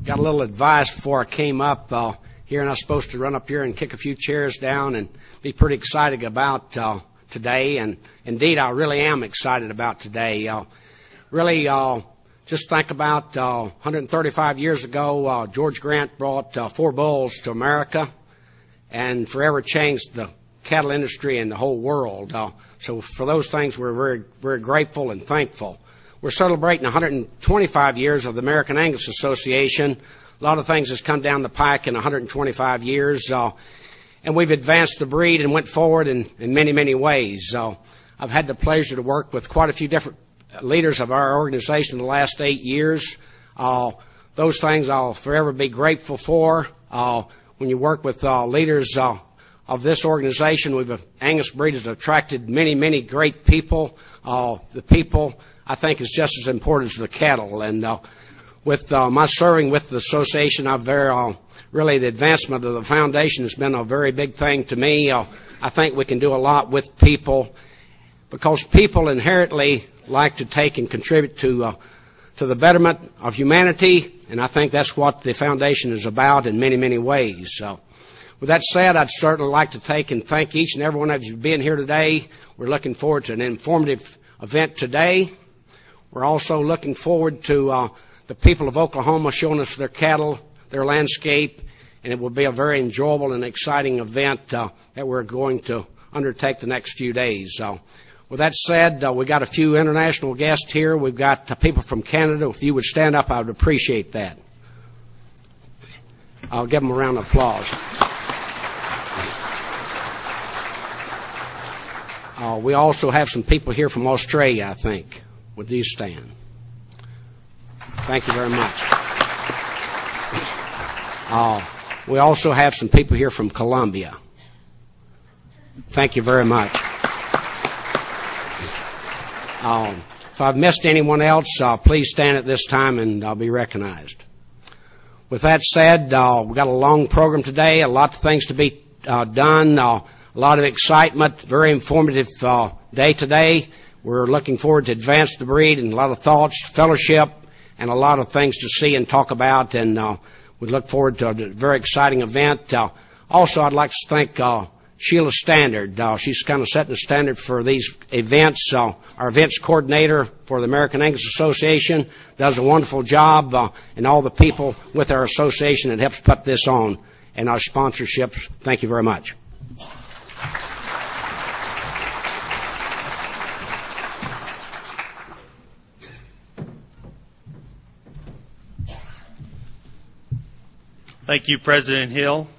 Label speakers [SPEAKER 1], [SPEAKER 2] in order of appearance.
[SPEAKER 1] got a little advice before I came up here, and I was supposed to run up here and kick a few chairs down and be pretty excited about today. And indeed, I really am excited about today. Just think about 135 years ago, George Grant brought 4 bulls to America and forever changed the cattle industry and the whole world. So for those things, we're very, very grateful and thankful. We're celebrating 125 years of the American Angus Association. A lot of things has come down the pike in 125 years, and we've advanced the breed and went forward in many, many ways. I've had the pleasure to work with quite a few different leaders of our organization in the last 8 years. Those things I'll forever be grateful for. When you work with leaders of this organization, Angus breed has attracted many, many great people. The people, I think, is just as important as the cattle. And with my serving with the association, really the advancement of the foundation has been a very big thing to me. I think we can do a lot with people because people inherently like to take and contribute to the betterment of humanity, and I think that's what the foundation is about in many, many ways. So, with that said, I'd certainly like to take and thank each and every one of you for being here today. We're looking forward to an informative event today. We're also looking forward to the people of Oklahoma showing us their cattle, their landscape, and it will be a very enjoyable and exciting event that we're going to undertake the next few days. With that said, we got a few international guests here. We've got people from Canada. If you would stand up, I would appreciate that. I'll give them a round of applause. We also have some people here from Australia, I think. Would you stand? Thank you very much. We also have some people here from Colombia. Thank you very much. If I've missed anyone else, please stand at this time and I'll be recognized. With that said, we've got a long program today, a lot of things to be done, a lot of excitement, very informative day today. We're looking forward to advance the breed and a lot of thoughts, fellowship, and a lot of things to see and talk about, and we look forward to a very exciting event. Also, I'd like to thank Sheila Standard. She's kind of setting the standard for these events. Our events coordinator for the American Angus Association does a wonderful job, and all the people with our association that helps put this on, and our sponsorships. Thank you very much.
[SPEAKER 2] Thank you, President Hill.